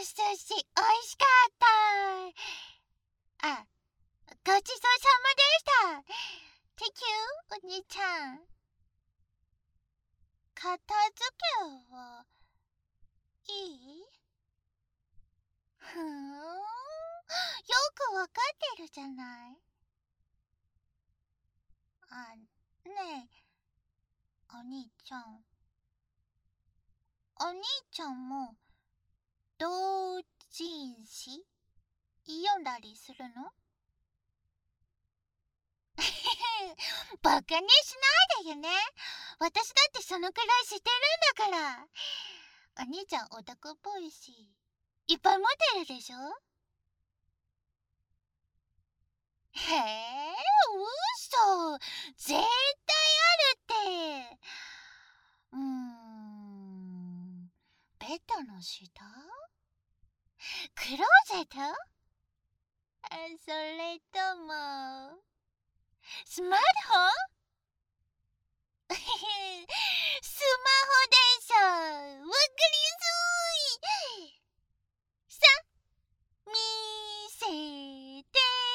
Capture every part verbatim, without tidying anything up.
寿司おいしかった。あ、ごちそうさまでした。Thank you、お兄ちゃん。片付けはいい？ふーん、よくわかってるじゃない。あ、ねえ、お兄ちゃん。お兄ちゃんも同人誌読んだりするの？バカにしないでよね。私だってそのくらいしてるんだから。お兄ちゃんオタクっぽいし、いっぱい持ってるでしょ？へえ、嘘。絶対あるって。うーん、ベッドの下？クローゼット？あ、それともスマートフォン？スマホでしょ。わかりやすい。さ、見せて。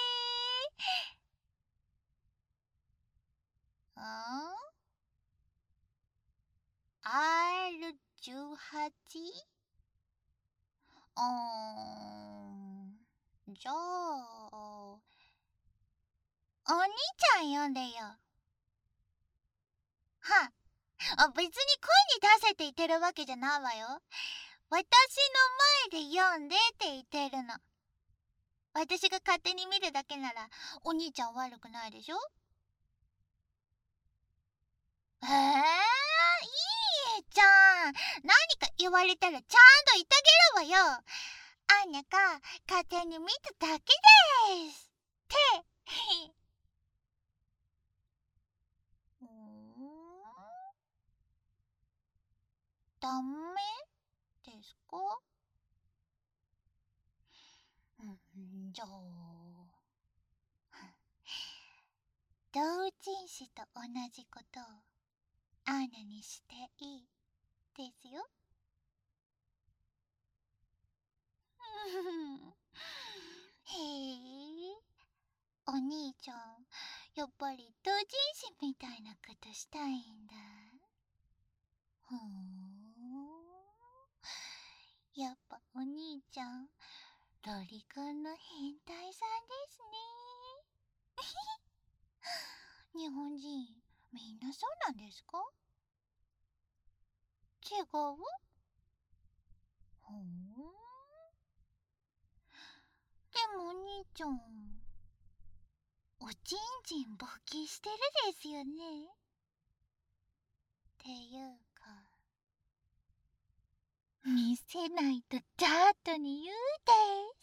ん？ アールじゅうはち？ うーん、じゃあお兄ちゃん読んでよ。はあ、別に声に出せって言ってるわけじゃないわよ。私の前で読んでって言ってるの。私が勝手に見るだけならお兄ちゃん悪くないでしょ？えー、いいじゃん。何か言われたらちゃんと言ってあげるわよ。アーニャが勝手に見ただけですって。うーん、ダメですか？うん、じゃあ同人誌と同じことをアーニャにしていいですよ。へえ、お兄ちゃん、やっぱり同人誌みたいなことしたいんだ。ふーん、やっぱお兄ちゃん、ロリコンの変態さんですね。日本人、みんなそうなんですか？違う？ほーん。でもお兄ちゃん、おちんちん勃起してるですよね。っていうか、見せないとチャートに言うです。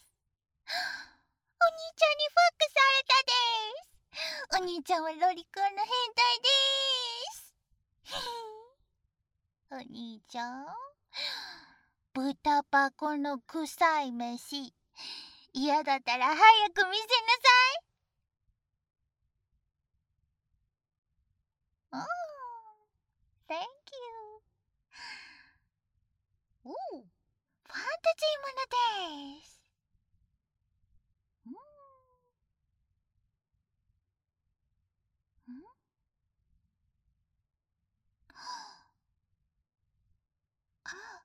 お兄ちゃんにファックされたです。お兄ちゃんはロリコンの変態です。お兄ちゃん、豚箱の臭い飯、嫌だったら早く見せなさい。うん、Thank you。 おお、ファンタジーものです。うん、ん？あ、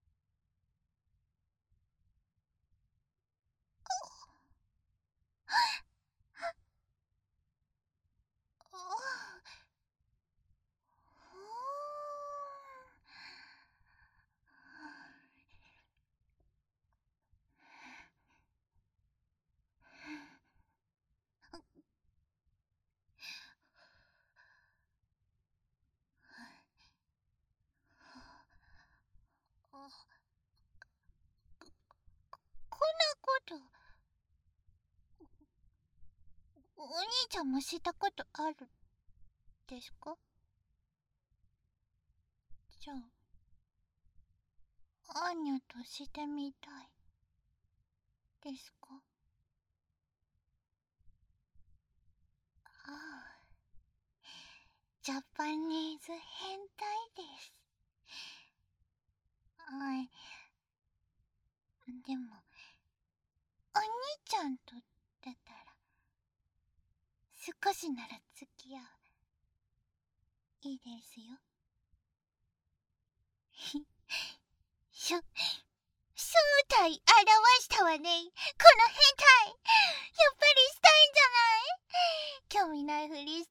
お、こんなこと、お兄ちゃんもしたことあるですか？じゃあ、アーニャとしてみたいですか？ああ、ジャパニーズ変態です。はい、 でもお兄ちゃんとだったら少しなら付き合う。いいですよ。しょ正体現したわね、この変態。やっぱりしたいんじゃない？興味ないふりして。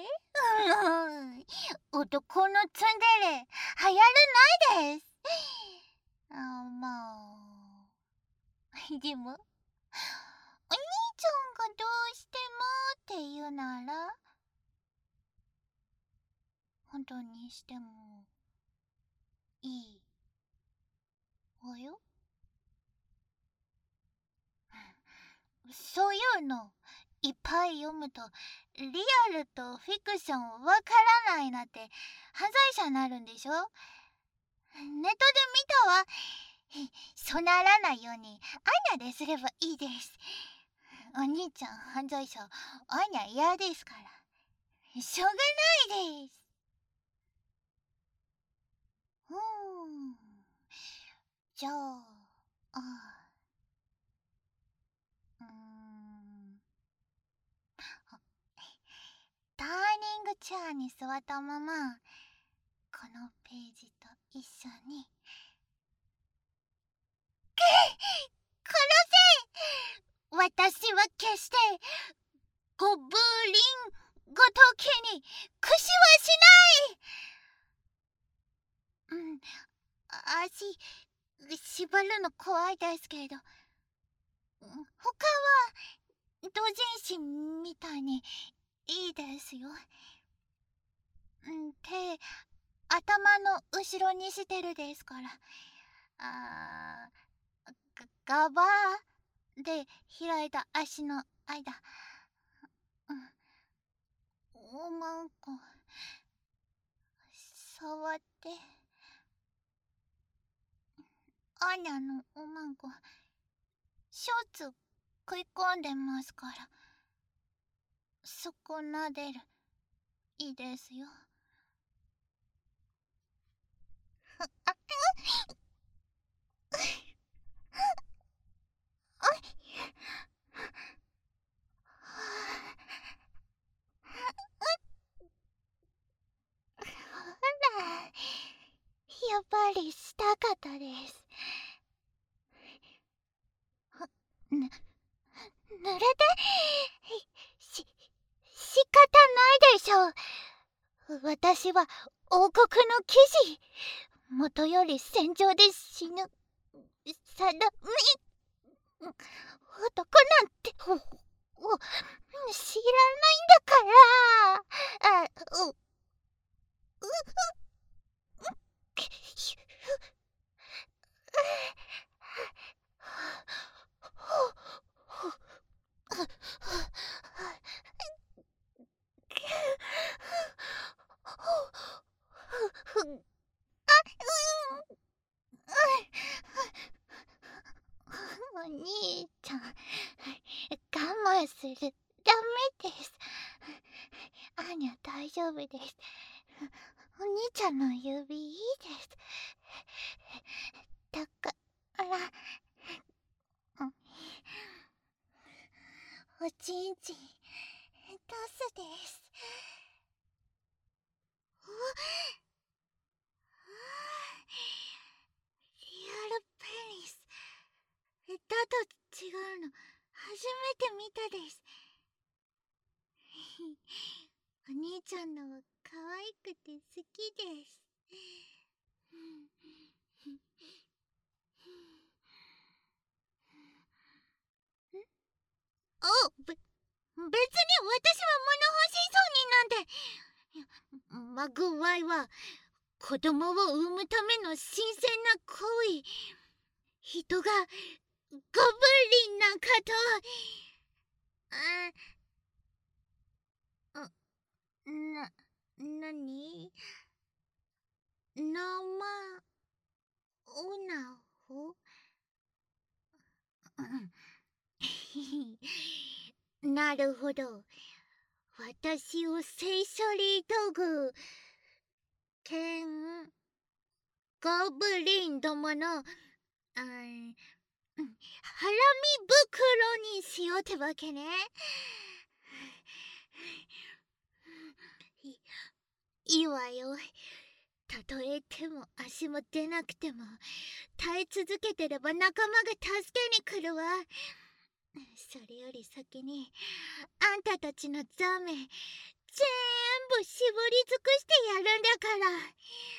うん、男のツンデレ流行らないです。あ、まあでもお兄ちゃんがどうしてもって言うなら本当にしてもいいわよ。そういうのいっぱい読むとリアルとフィクションわからないなって犯罪者になるんでしょ。ネットで見たわ。そうならないようにアイニャですればいいです。お兄ちゃん犯罪者、アイニャ嫌ですから。しょうがないです。うーん。じゃあ、あうーん。ダーニングチェアに座ったまま、このページと一緒に。殺せ！私は決してゴブリンごときに屈しはしない。うん、足縛るの怖いですけど、他は同人誌みたいにいいですよ。うん、手頭の後ろにしてるですから。あーガバーで開いた足の間、うん、おまんこ触って。アーニャのおまんこショーツ食い込んでますから、そこなでる。いいですよ。やっぱりしたかったです。ぬ、濡れてし、仕方ないでしょう。私は王国の騎士。元より戦場で死ぬ。さだ、み、男なんて、お、お、知らないんだから。あ、う、う、う、お兄ちゃん、我慢する。ダメです。アーニャ大丈夫です。お兄ちゃんの指いいです。だから、うん、おちんちん、トスです。お、リアルペニス。だと違うの、初めて見たです。お兄ちゃんの可愛くて好きです。お、べ、別に私は物欲しそうになんて。マグワイは子供を産むための新鮮な行為。人がゴブリンなんかと。あ、な、なに？生オナホ？なるほど。私を聖書リー道具兼ゴブリンどもの、あ、 ハラミ袋にしようってわけね。いいいわよ。たとえ手も足も出なくても耐え続けてれば仲間が助けに来るわ。それより先にあんたたちのザメ全部絞り尽くしてやるんだから。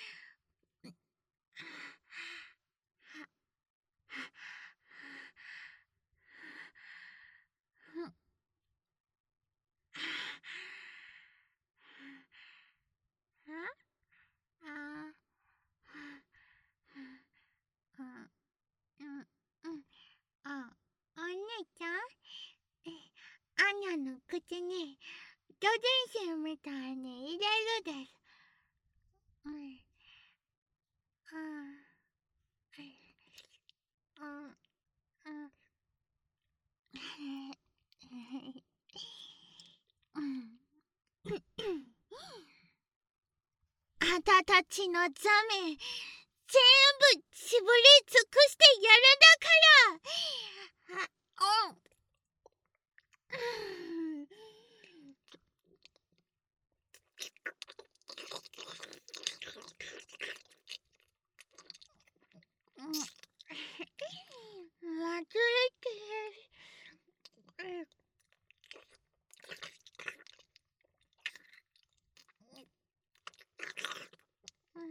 あ、お姉ちゃん、アンナの口にドジンシンみたいに入れるです。うん、うん、うん、うん。あんたたちのザメ全部絞り尽くしてやるんだから。あ、うん、うん、忘れて。うん、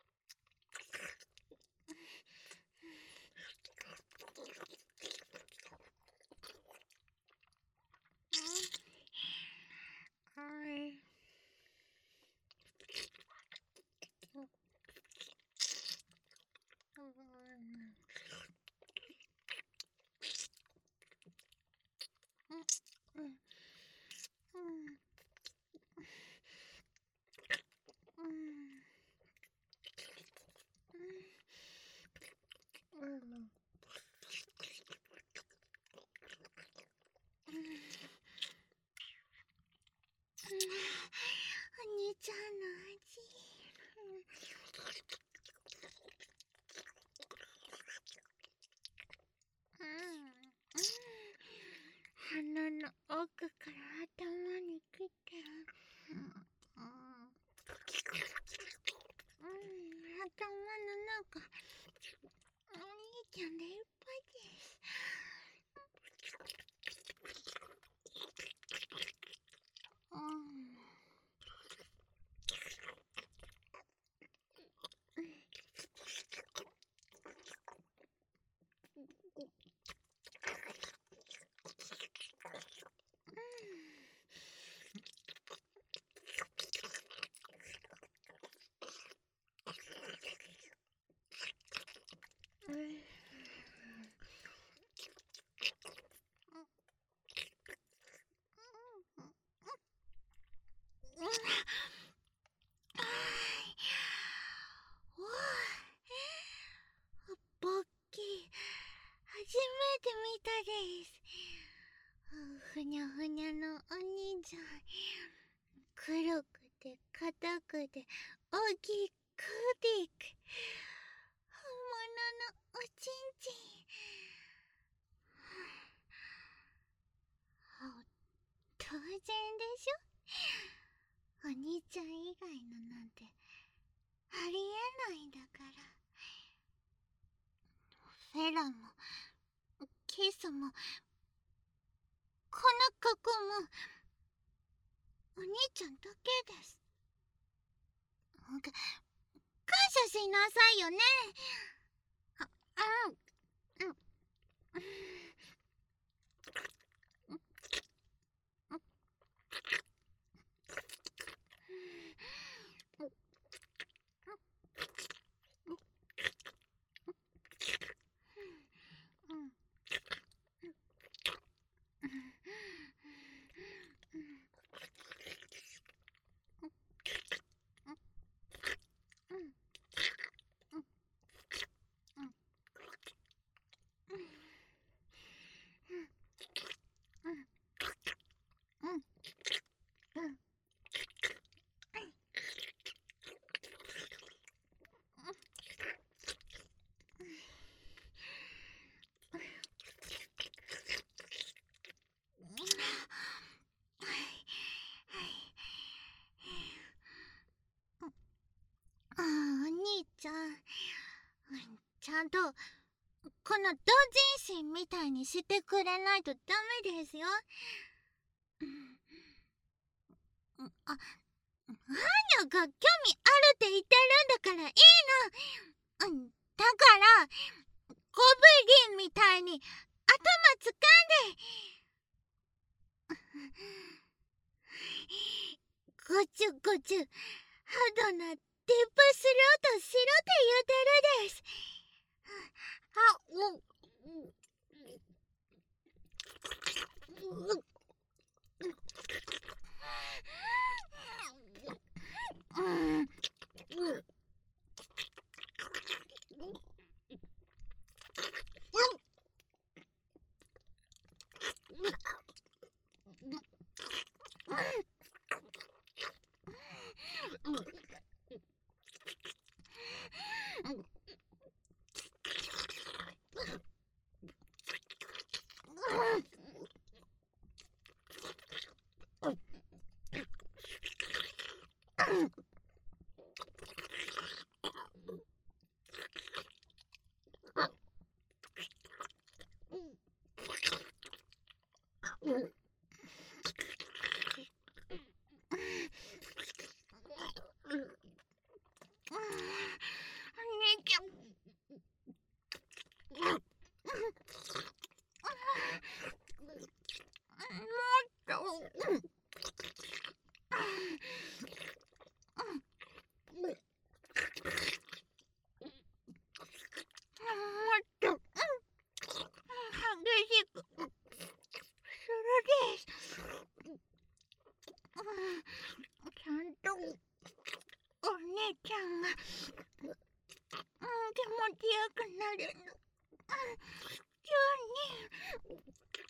お兄ちゃんの味。鼻の奥から頭に来て、うん、うん、頭の中お兄ちゃんでいっぱいです。うん、ボッキー初めて見たです。ふにゃふにゃのお兄ちゃん、黒くて硬くて大きいクビック、本物のおちんちん。当然でしょ。お兄ちゃん以外のなんてありえないんだから。フェラもキスもこの過去もお兄ちゃんだけです。感謝しなさいよね。あ、うん、うん。 ゃんとこの同人誌みたいにしてくれないとダメですよ。あ、ハーニャが興味あるって言ってるんだからいいの。うん、だからゴブリンみたいに頭つかんでごちゅごちゅハードなディープスロートしろって言ってるです。あ、ううんちゃんとお姉ちゃんが気持ちよくなるの。じゃあね。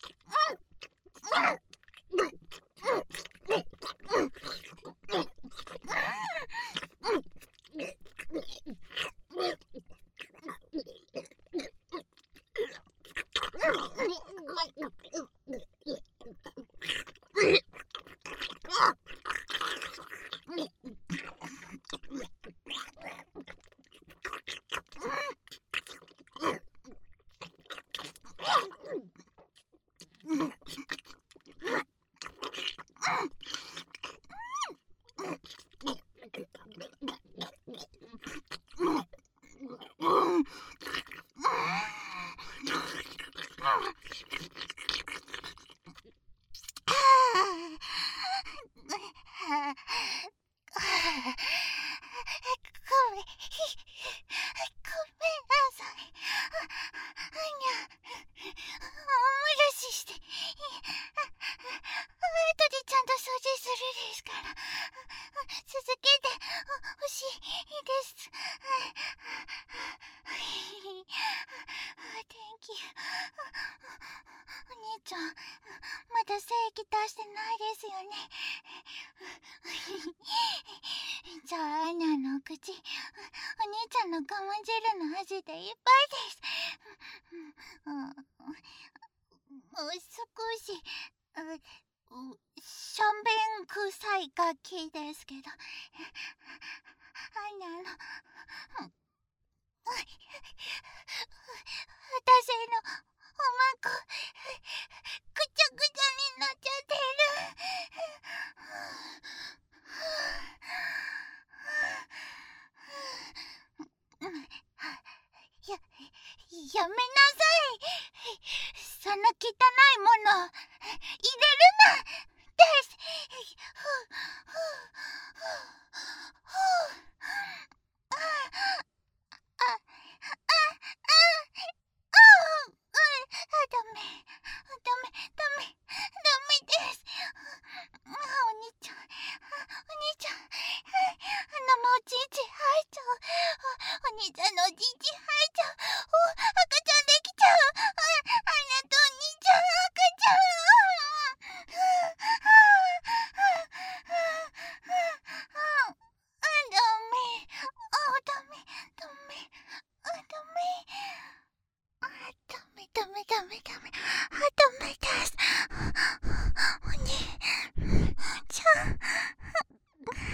じゃあアーニャのお口、お兄ちゃんのガマ汁の味でいっぱいです。うんうん、少ししょんべん臭いガキですけど、アーニャの私のおまこぐちゃぐちゃになっちゃってる。や、やめなさい。その汚いもの入れるなです。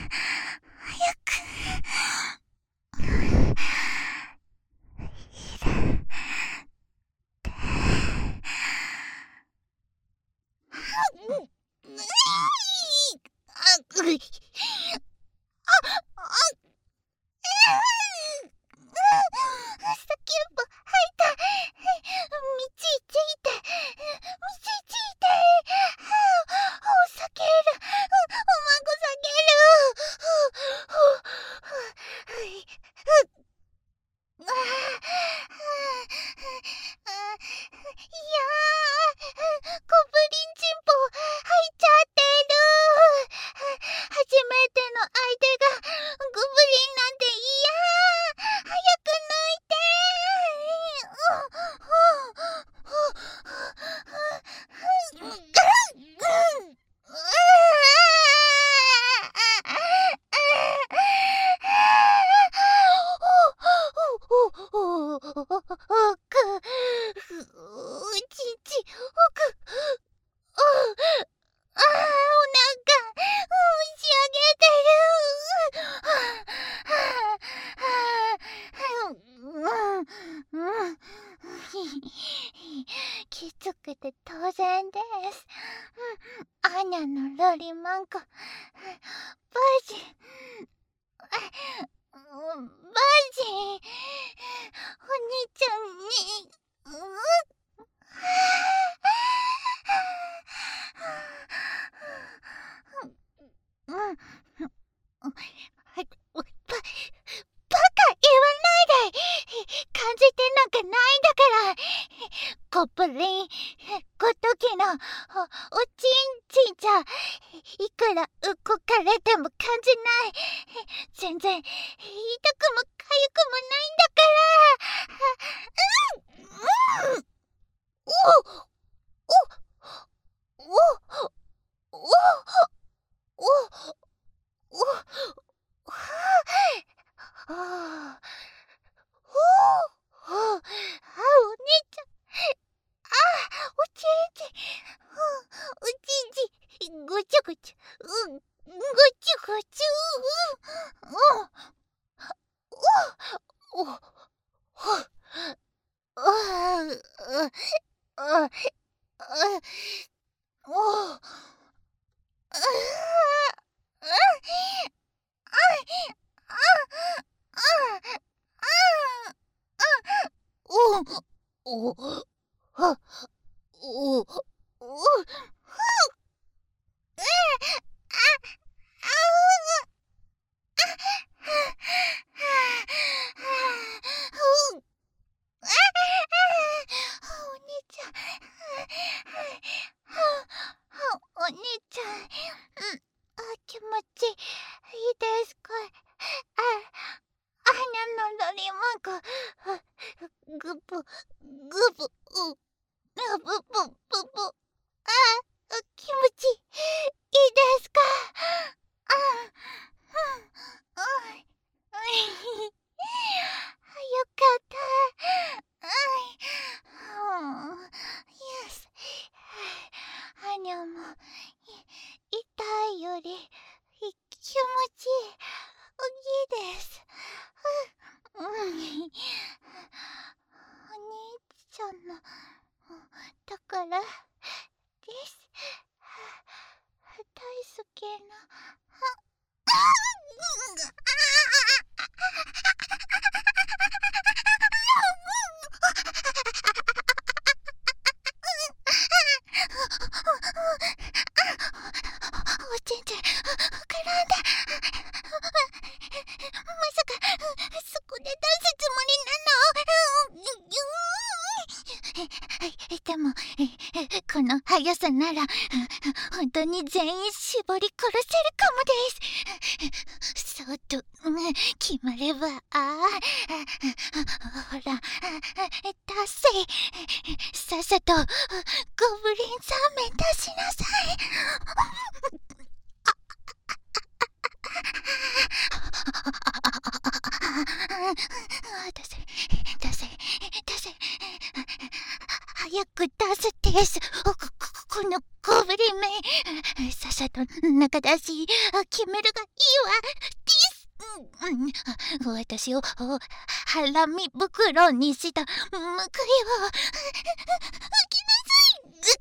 早く入れきつくて当然です。アーニャのロリマンコ、バージン、バージン、お兄ちゃんに、うん、うん、バ、バカ言わないで。感じてなんかないんだから。ゴブリンごときのお、おちんちんじゃ、いくら動かれても感じない。全然痛くもかゆくもないんだから。うん、うん、お、お、お、お、お、お、はあ、はあ、おお、あ、お姉ちゃん、あ、おちんちん、おちんちん、ごちゃごちゃ、うん、ごちゃごちゃ、うん、うん、お、お、お、は、あ、あ、あ、あ、お、あ、お、お、は、お、お、お兄ちゃん、お兄ちゃん、うん、あ、気持ちいいですか？あ、アーニャのロリマンコ、グブ、グブ、う、ブブブブ、あ、気持ちいいですか？あ、うん、うん、よかった。うん、よし。アーニャも痛いより気持ちいいです。うん、お兄ちゃんのだからです。大好きな。おちんちん、膨らんだ。まさか、そこで出すつもりなの？でも、この速さなら、本当に全員絞り殺せるかもです。そうと、決まれば、ああ、ほら、出せ。さっさと、ゴブリン三面出しなさい。出せ、出せ、出せ。早く出すです。こ、こ、このゴブリンめ。さっさと中出し決めるがいいわ。です。うん、私をハラミ袋にした報いを受けなさい。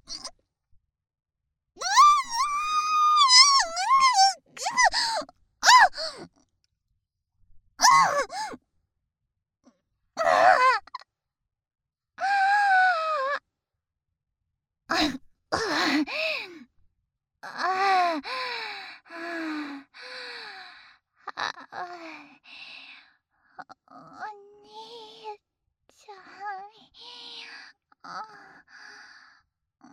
お兄ちゃん、あ、うん、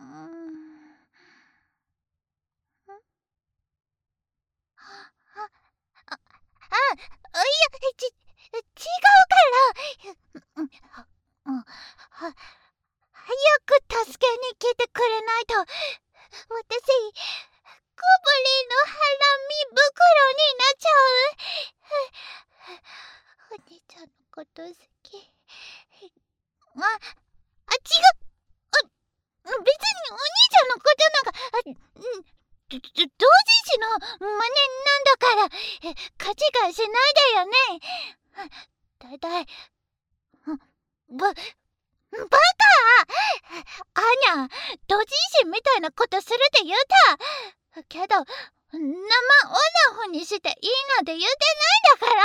あ、あ、あ、いや、ち、違うから。うん、うん、は、早く助けに来てくれないと、私、ゴブリンのハラミ袋になっちゃう。お兄ちゃんのこと好き。あ、あ、違う。あ、別にお兄ちゃんのことなんか、あ、ん、ど同人誌の真似なんだから、え、勘違いしないでよね。だいたい、ば、 バカ！アニャ、ドジイシみたいなことするって言うたけど、生オナホにしていいなんて言ってないんだから。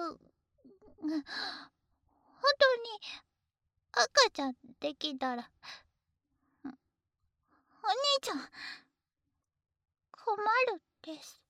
う本当に赤ちゃんできたら、お兄ちゃん困るです。